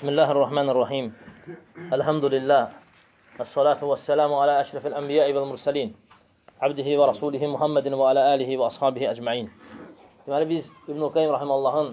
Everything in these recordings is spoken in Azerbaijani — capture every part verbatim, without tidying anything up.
Bismillahirrahmanirrahim. Elhamdülillah. Və salatu və selamu alə əşrəfil ənbiyyə və mürsəlin. Abdihi və rasulihi Muhammedin və alə əlihi və ashabihi əcməin. Deməli, biz İbn-i Qayyim Rahimallahın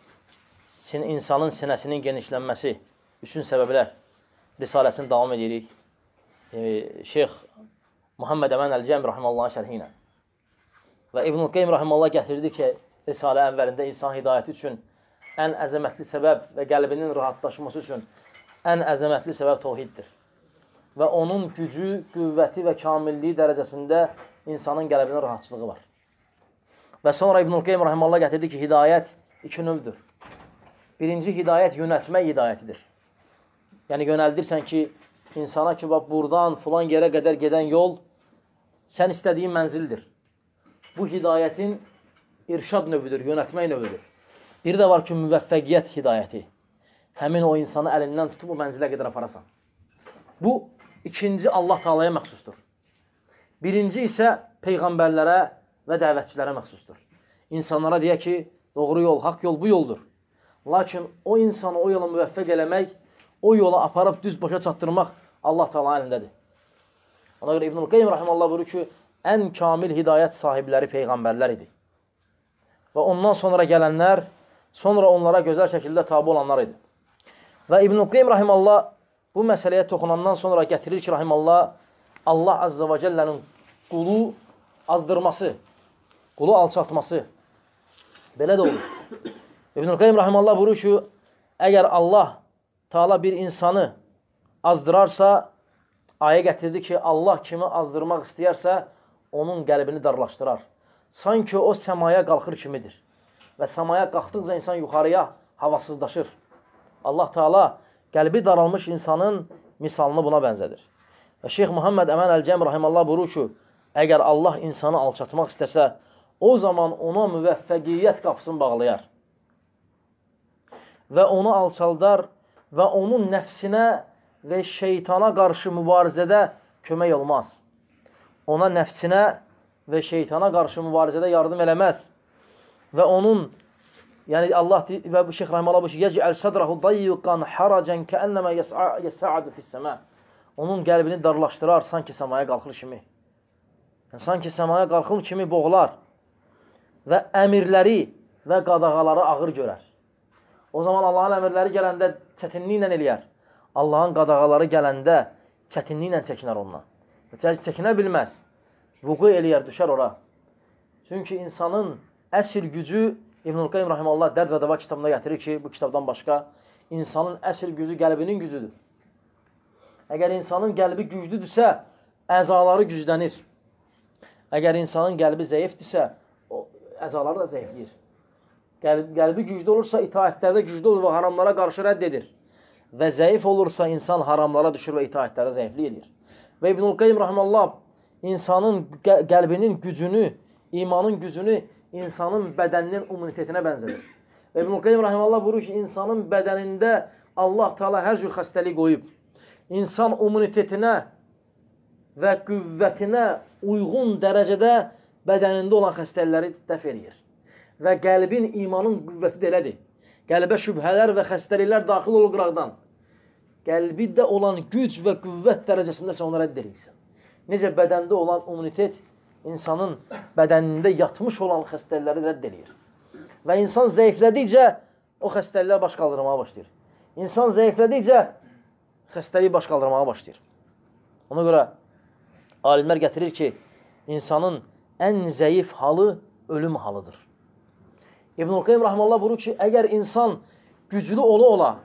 insanın sinəsinin genişlənməsi üçün səbəblər risaləsini davam edirik. E, Şeyx Muhammed Əmən Əl-Cəm Rahimallahın şərhi ilə. Və İbn-i Qayyim Rahimallah gətirdi ki, risalə əvvəlində insan hidayəti üçün ən əzəmətli səbəb və qəlbinin rahatlaşması üçün ən əzəmətli səbəb təvhiddir. Və onun gücü, qüvvəti və kamilliyi dərəcəsində insanın qəlbinin rahatçılığı var. Və sonra İbn-i Qayyim Rahimallah gətirdi ki, hidayət iki növdür. Birinci hidayət yönəltmək hidayətidir. Yəni, yönəldirsən ki, insana ki, bax, buradan filan yerə qədər gedən yol sən istədiyin mənzildir. Bu hidayətin irşad növüdür, yönəltmək növüdür. Biri də var ki, müvəffəqiyyət hidayəti. Həmin o insanı əlindən tutub o mənzilə qədər aparasan. Bu, ikinci Allah Taalaya məxsusdur. Birinci isə peyğəmbərlərə və dəvətçilərə məxsusdur. İnsanlara deyə ki, doğru yol, haqq yol bu yoldur. Lakin o insanı o yola müvəffəq eləmək, o yola aparıb düz başa çatdırmaq Allah Taala əlindədir. Ona görə İbn-i Qayyim Rahimallah buyurur ki, ən kamil hidayət sahibləri peyğəmbərlər idi. Və ondan sonra gələnlər, sonra onlara gözəl şəkildə tabi olanlar idi. Və İbn-i Qayyim Rahimallah bu məsələyə toxunandan sonra gətirir ki, Rahimallah, Allah Azza və Cəllənin qulu azdırması, qulu alçaltması belə də olur. İbn-i Qayyim Rahimallah buyurur ki, əgər Allah Taala bir insanı azdırarsa, ayə gətirdi ki, Allah kimi azdırmaq istəyərsə, onun qəlbini darlaşdırar. Sanki o səmaya qalxır kimidir. Və səmaya qalxdıqca insan yuxarıya havasızlaşır. Allah Taala qəlbi daralmış insanın misalını buna bənzədir. Və Şeyx Muhammed Əmən Əl-Cəm Rahimallah buyurur ki, əgər Allah insanı alçatmaq istəsə, o zaman ona müvəffəqiyyət qapısını bağlayar. Və onu alçaldar və onun nəfsinə və şeytana qarşı mübarizədə kömək olmaz. Ona nəfsinə və şeytana qarşı mübarizədə yardım eləməz. Və onun, yəni Allah və Şeyx Rahimallah bu ki, yəcəl sədrahu dayyqan haracan kəənnəmə yəsa'adu fis-səmə. Onun qəlbini darlaşdırar, sanki səmaya qalxır kimi. Yəni, sanki səmaya qalxır kimi boğular və əmirləri və qadağaları ağır görər. O zaman Allahın əmirləri gələndə çətinliklə eləyər. Allahın qadağaları gələndə çətinliklə çəkinər ondan. Çəkinə bilməz. Vuqu eləyər, düşər ora. Çünki insanın əsl gücü, İbn-i Qayyim Rahimallah Dərd və Dəva kitabında gətirir ki, bu kitabdan başqa, insanın əsl gücü qəlbinin gücüdür. Əgər insanın qəlbi güclüdürsə, əzaları güclənir. Əgər insanın qəlbi zəifdirsə, o əzaları da zəifləyir. Qəlbi güclü olursa, itaətlərdə güclü olur və haramlara qarşı rədd edir. Və zəif olursa, insan haramlara düşür və itaətlərdə zəiflik edir. Və İbn-i Qayyim Rahimallah insanın qəlbinin gücünü, imanın gücünü insanın bədəninin immunitetinə bənzədir. Və İbn-i Qayyim Rahimallah buyurur ki, insanın bədənində Allah Taala hər cür xəstəlik qoyub. İnsan immunitetinə və qüvvətinə uyğun dərəcədə bədənində olan xəstəlikləri dəf edir. Və qəlbin, imanın qüvvəti də elədir. Qəlbə şübhələr və xəstəliklər daxil olur qıraqdan. Qəlbində olan güc və qüvvət dərəcəsində sən onu rədd edirsən. Necə bədəndə olan immunitet insanın bədənində yatmış olan xəstəlikləri rədd edir. Və insan zəiflədikcə o xəstəliklər baş qaldırmağa başlayır. İnsan zəiflədikcə xəstəlik baş qaldırmağa başlayır. Ona görə alimlər gətirir ki, insanın ən zəif halı ölüm halıdır. İbn-i Qayyim Rahimallah buyurur ki, əgər insan güclü ola-ola,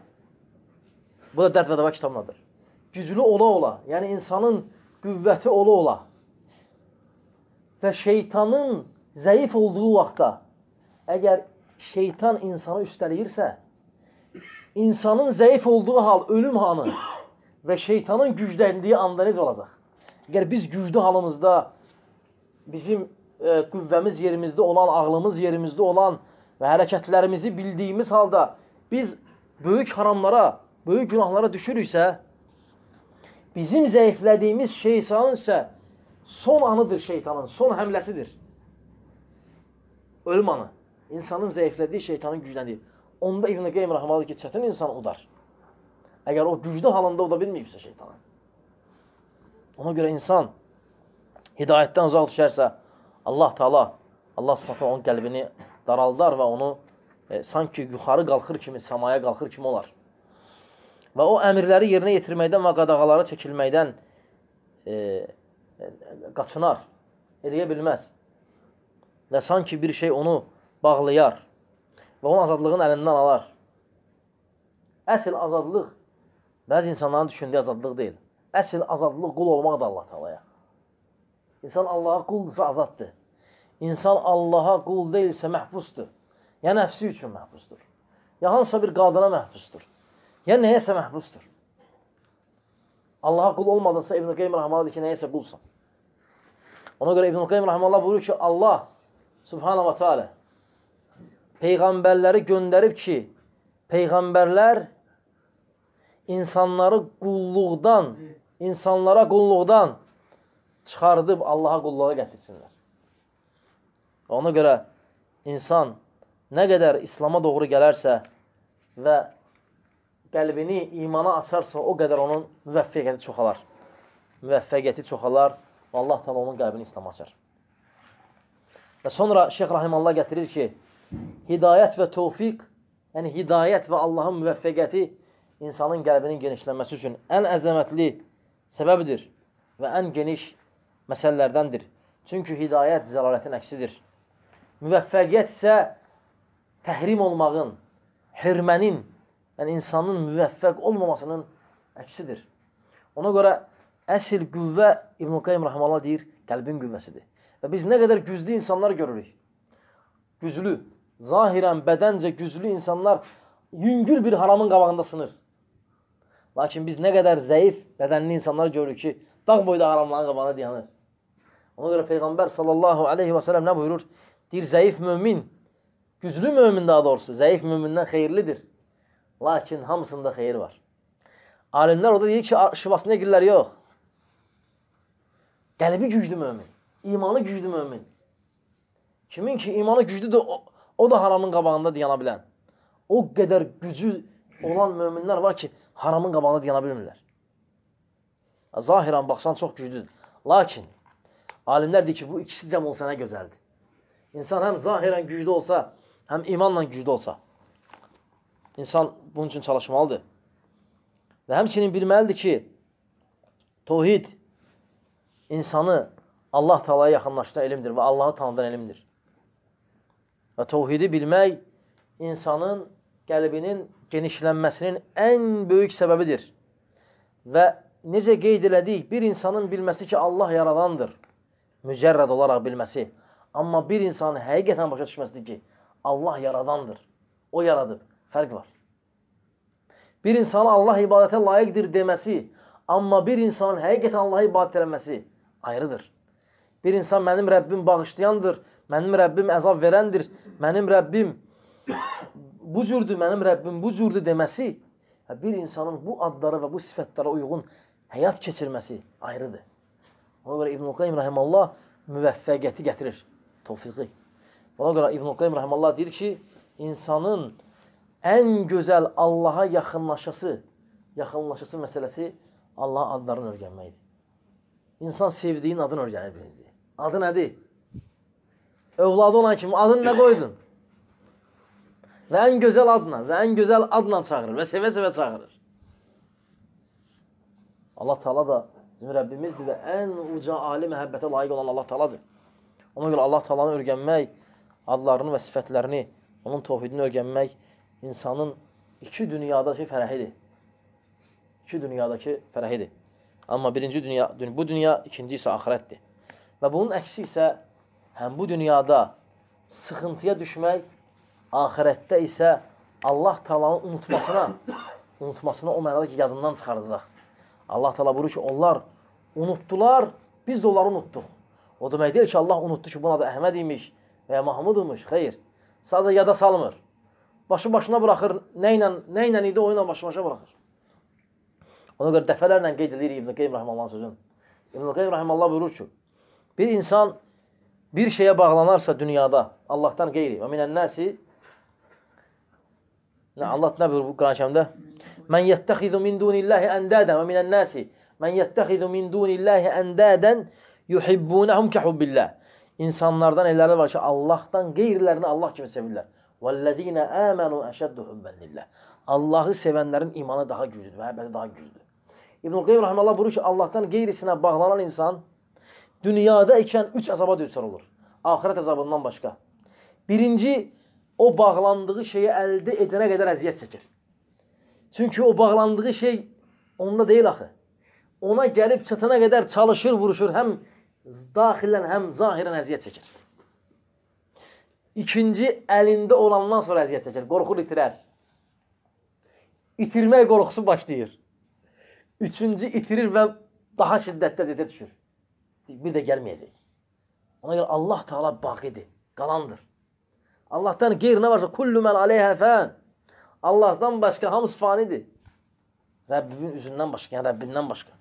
bu da Dərd və Dəva kitabındadır, güclü ola-ola, yəni insanın qüvvəti ola-ola və şeytanın zəif olduğu vaxtda, əgər şeytan insanı üstəliyirsə, insanın zəif olduğu hal, ölüm hanı və şeytanın gücləndiyi anda necə olacaq? Əgər biz güclü halımızda, bizim e, qüvvəmiz yerimizdə olan, ağlımız yerimizdə olan və hərəkətlərimizi bildiyimiz halda biz böyük haramlara, böyük günahlara düşürüksə, bizim zəiflədiyimiz şeytanın isə son anıdır şeytanın, son həmləsidir. Ölüm anı. İnsanın zəiflədiyi şeytanın gücləndiyi. Onda İbn-i Qayyim Rahiməllah ki, çətin insan udar. Əgər o güclü halında uda bilməyibsə şeytana. Ona görə insan hidayətdən uzaq düşərsə, Allah Teala, Allah Subhanahu onun qəlbini daraldar və onu e, sanki yuxarı qalxır kimi, səmaya qalxır kimi olar. Və o əmirləri yerinə yetirməkdən və qadağalara çəkilməkdən e, e, qaçınar, eləyə bilməz. Və sanki bir şey onu bağlayar və onun azadlığın əlindən alar. Əsl azadlıq bəzi insanların düşündüyü azadlıq deyil. Əsl azadlıq qul olmaq da Allah Teala'ya. İnsan Allaha quldursa azaddır. İnsan Allaha qul deyilsə məhbusdur. Ya nəfsi üçün məhbusdur. Ya hansısa bir qadına məhbusdur. Ya nəyəsə məhbusdur. Allaha qul olmadınsa İbn-i Qeym Rəhməllah deyir ki, nəyəsə qulsan. Ona görə İbn-i Qeym Rəhməllah buyurur ki, Allah Subhanahu wa Ta'ala Peyğəmbərləri göndərib ki, Peyğəmbərlər insanları qulluqdan, insanlara qulluqdan çıxardıb Allaha qulluğa gətirsinlər. Ona görə insan nə qədər İslama doğru gələrsə və qəlbini imana açarsa, o qədər onun müvəffəqiyyəti çoxalar. Müvəffəqiyyəti çoxalar və Allah Teala onun qəlbini İslama açar. Və sonra Şeyx Rahimallah gətirir ki, hidayət və tövfiq, yəni hidayət və Allahın müvəffəqiyyəti insanın qəlbinin genişlənməsi üçün ən əzəmətli səbəbdir və ən geniş məsələlərdəndir. Çünki hidayət zəlalətin əksidir. Müvəffəqiyyət isə təhrim olmağın, hürmənin, yəni insanın müvəffəq olmamasının əksidir. Ona görə əsl qüvvə İbn-i Qayyim Rəhməllah deyir, qəlbin qüvvəsidir. Və biz nə qədər güclü insanlar görürük. Güclü, zahirən, bədəncə güclü insanlar yüngül bir haramın qabağında sınır. Lakin biz nə qədər zəif, bədənli insanlar görürük ki, dağ boyda haramların qabağında dayanır. Ona görə Peyğəmbər sallallahu aleyhi və sələm nə buyurur? Deyir, zəif mömin, güclü mömin daha doğrusu, zəif mömindən xeyirlidir. Lakin hamısında xeyir var. Alimlər orada deyir ki, şifasına girlər yox. Qəlbi güclü mömin, imanı güclü mömin. Kimin ki imanı güclüdür, o, o da haramın qabağında dayana bilən. O qədər gücü olan möminlər var ki, haramın qabağında dayana bilmirlər. Zahirən baxsan çox güclüdür. Lakin alimlər deyir ki, bu ikisi cəm olsa nə gözəldir. İnsan həm zahirən güclü olsa, həm imanla güclü olsa. İnsan bunun üçün çalışmalıdır. Və həmçinin bilməlidir ki, tövhid insanı Allah Teala'ya yaxınlaşdıran elmdir və Allahı tanıdan elmdir. Və tövhidi bilmək insanın qəlbinin genişlənməsinin ən böyük səbəbidir. Və necə qeyd elədik, bir insanın bilməsi ki, Allah yaradandır, mücərrəd olaraq bilməsi. Amma bir insanın həqiqətən başa düşməsidir ki, Allah yaradandır, o yaradıb, fərq var. Bir insana Allah ibadətə layiqdir deməsi, amma bir insanın həqiqətən Allah'a ibadət eləməsi ayrıdır. Bir insan mənim Rəbbim bağışlayandır, mənim Rəbbim əzab verəndir, mənim Rəbbim bu cürdür, mənim Rəbbim bu cürdür deməsi, bir insanın bu adlara və bu sifətlərə uyğun həyat keçirməsi ayrıdır. Ona görə İbn-i Qayyim Rəhməllah müvəffəqiyyəti gətirir, tövfiqi. Ona görə İbn-i Qayyim Rəhməllah deyir ki, insanın ən gözəl Allaha yaxınlaşası, yaxınlaşası məsələsi Allahın adlarını öyrənməkdir. İnsan sevdiyin adını öyrənir birinci. Adı nədir? Övladı olan kimi adını nə qoydun? Və ən gözəl adla, və ən gözəl adla çağırır və sevə-sevə çağırır. Allah Teala da bizim Rəbbimizdir və ən uca, ali məhəbbətə layiq olan Allah Teala'dır. Ona görə Allah Teala'nı öyrənmək, adlarını və sifətlərini, onun tövhidini öyrənmək insanın iki dünyadakı fərəhidir. İki dünyadakı fərəhidir. Amma birinci dünya, bu dünya, ikinci isə axirətdir. Və bunun əksi isə həm bu dünyada sıxıntıya düşmək, axirətdə isə Allah Teala'nın unutmasına, unutmasına o mənada ki, yadından çıxaracaq. Allah Teala buyurur ki, onlar unutdular, biz də onları unutduq. O demək deyil ki, Allah unutdu ki, buna da Əhməd imiş və ya Mahmud imiş. Xeyr, sadəcə yada salmır. Başı başına buraxır, nə ilə, nə ilə idi, o ilə başı başa buraxır. Ona görə dəfələrlə qeyd edir İbn-i Qayyim Rəhməllah sözün. İbn-i Qayyim Rəhməllah buyurur ki, bir insan bir şeyə bağlanarsa dünyada, Allahdan qeyri və minən nəsi, Allah nə buyurur bu Quran-ı Kərimdə? Mən yəttəxizu min dunillahi əndədən və minən nəsi mən yəttəxizu min dunillahi əndədən yuhibbunəhum kəhubbillah. İnsanlardan elləri var ki, Allahdan qeyrilərini Allah kimi sevirlər. وَالَّذ۪ينَ آمَنُوا أَشَدُّ حُبًّا لِلّٰهِ. Allahı sevənlərin imanı daha güclüdür, məhəbbəti daha güclüdür. İbn-i Qeym Rahmanullah buyurur ki, Allahdan qeyrisinə bağlanan insan dünyada ikən üç əzaba düçar olur. Ahirət əzabından başqa. Birinci, o bağlandığı şeyi əldə edənə qədər əziyyət çəkir. Çünki o bağlandığı şey onda deyil axı. Ona gəlib çatana qədər çalışır, vuruşur, həm daxilən, həm zahirən əziyyət çəkir. İkinci, əlində olandan sonra əziyyət çəkir, qorxur itirər. İtirmək qorxusu başlayır. Üçüncü, itirir və daha şiddətli əziyyətə düşür. Bir də gəlməyəcək. Ona görə Allah Teala baqidir, qalandır. Allahdan qeyri nə varsa, kullu mən aleyhə fən. Allahdan başqa hamısı fanidir. Rəbbinin üzündən başqa, yəni Rəbbindən başqa.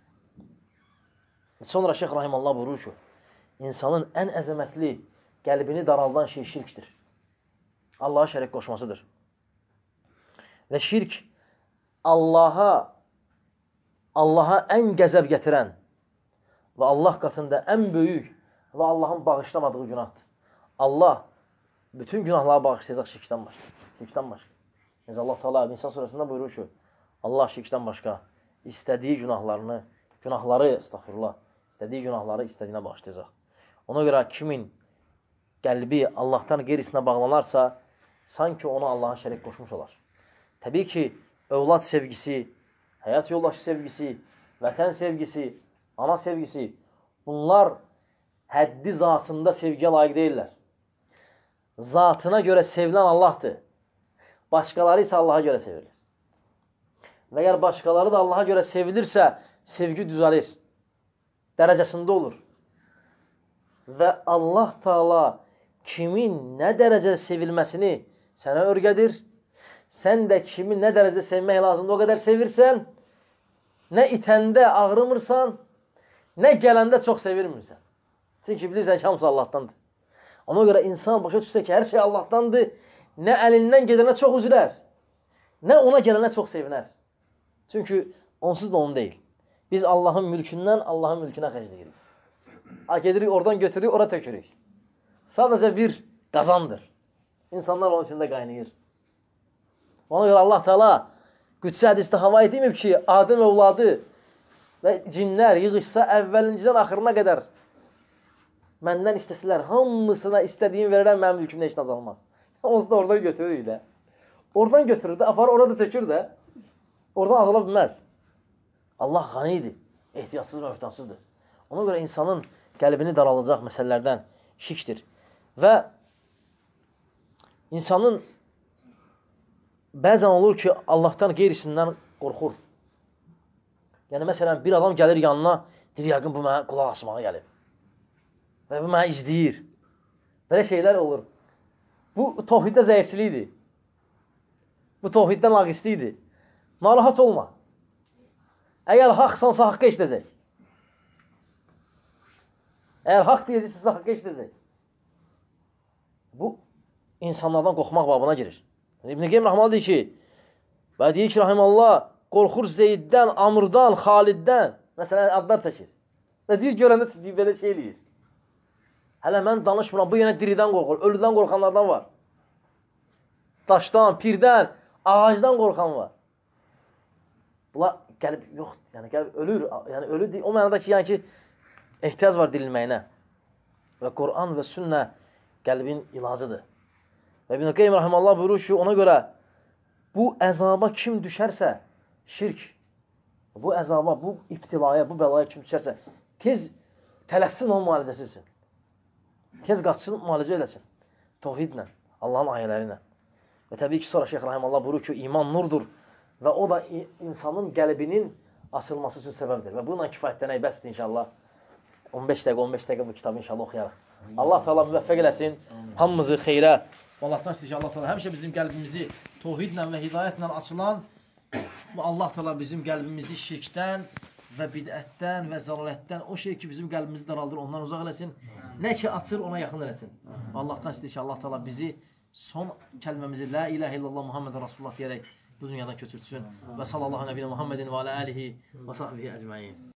Sonra Şeyx Rahimallah buyurur ki, insanın ən əzəmətli qəlbini daraldan şey şirkdir. Allaha şərik qoşmasıdır. Və şirk Allaha Allaha ən qəzəb gətirən və Allah qatında ən böyük və Allahın bağışlamadığı günahdır. Allah bütün günahları bağışlayacaq şirkdən başqa. Şirkdən başqa. Necə Allah Teala İnsan surəsində buyurur ki, Allah şirkdən başqa istədiyi günahlarını, günahları, estağfurullah, istədiyi günahları istədiyinə bağışlayacaq. Ona görə kimin qəlbi Allahdan qeyrisinə bağlanarsa, sanki ona Allahın şərik qoşmuş olar. Təbii ki, övlad sevgisi, həyat yoldaşı sevgisi, vətən sevgisi, ana sevgisi, bunlar həddi zatında sevgiyə layiq deyirlər. Zatına görə sevilən Allahdır. Başqaları isə Allaha görə sevilir. Və əgər başqaları da Allaha görə sevilirsə, sevgi düzəlir. Dərəcəsində olur. Və Allah Teala kimin nə dərəcədə sevilməsini sənə örgədir. Sən də kimin nə dərəcədə sevmək lazımdır, o qədər sevirsən, nə itəndə ağrımırsan, nə gələndə çox sevirmirsən. Çünki bilirsən ki, hamısı Allahdandır. Ona görə insan başa düşsə ki, hər şey Allahdandır, nə əlindən gedənə çox üzülər, nə ona gələnə çox sevinər. Çünki onsuz da onun deyil. Biz Allahın mülkündən Allahın mülkünə xərcləyirik. Gedirik, oradan götürürük, ora tökürük. Sadəcə bir qazandır. İnsanlar onun içində qaynayır. Ona görə Allah Teala Qüdsi hədisdə hava edilməyib ki, Adəm övladı və cinlər yığışsa əvvəlincdən axırına qədər məndən istəsələr, hamısına istədiyim verərəm, mənim mülkümdə heç azalmaz. Onsuz da oradan götürür ilə. Oradan götürür də, aparır, orada tökür də. Oradan azala bilməz. Allah qanidir, ehtiyatsız və möhtansızdır. Ona görə insanın qəlbini daralacaq məsələlərdən şirkdir. Və insanın bəzən olur ki, Allahdan qeyrisindən qorxur. Yəni, məsələn, bir adam gəlir yanına, deyir, yəqin bu mənə qulaq asmağa gəlib. Və bu mənə izləyir. Belə şeylər olur. Bu, tohiddə zəifçilikdir. Bu, tohiddən lağistlikdir. Narahat olma. Əgər haqsansa, haqqa işləyəcək. Əgər haqq deyəcəksə, haqqa işləyəcək. Bu, insanlardan qorxmaq babına girir. İbn-i Qeym Rahmanlı deyir ki, və deyir ki, Rahimallah, qorxur Zeyddən, Amrdan, Xaliddən, məsələn, adlar çəkir. Və deyir, görəndə belə şey eləyir. Hələ mən danışmıram, bu yenə diridən qorxur, ölüdən qorxanlardan var. Daşdan, pirdən, ağacdan qorxan var. Bunlar gəlib, yox, yəni gəlib ölür, yəni ölü deyil. O mənada ki, yəni ki, ehtiyac var dirilməyinə. Və Quran və sünnə qəlbin ilacıdır. Və İbn-i Qeym Rahimallah buyurur ki, ona görə bu əzaba kim düşərsə, şirk, bu əzaba, bu ibtilaya, bu bəlaya kim düşərsə, tez tələssin onun müalicəsi üçün. Tez qaçsın, müalicə eləsin. Tohidlə, Allahın ayələri ilə. Və təbii ki, sonra Şeyx Rahimallah buyurur ki, iman nurdur və o da insanın qəlbinin açılması üçün səbəbdir. Və bununla kifayətlənək bəsdir inşallah. on beş dəqiqə, on beş dəqiqə bu kitabı inşallah oxuyaraq. Allah Teala müvəffəq eləsin, hamımızı xeyrə. Allahdan istəyir ki, Allah Teala həmişə bizim qəlbimizi tohidlə və hidayətlə açılan, Allah Teala bizim qəlbimizi şirkdən və bidətdən və zəlalətdən, o şey ki, bizim qəlbimizi daraldır, ondan uzaq eləsin. Nə ki, açır, ona yaxın eləsin. Allahdan istəyir ki, Allah Teala bizi son kəlməmizi La ilahə illallah Muhammed Rasulullah deyərək bu dünyadan köçürtsün. Və sallallahu nəbiyyə Muhammedin və alə alihi və sahbihi əcməin.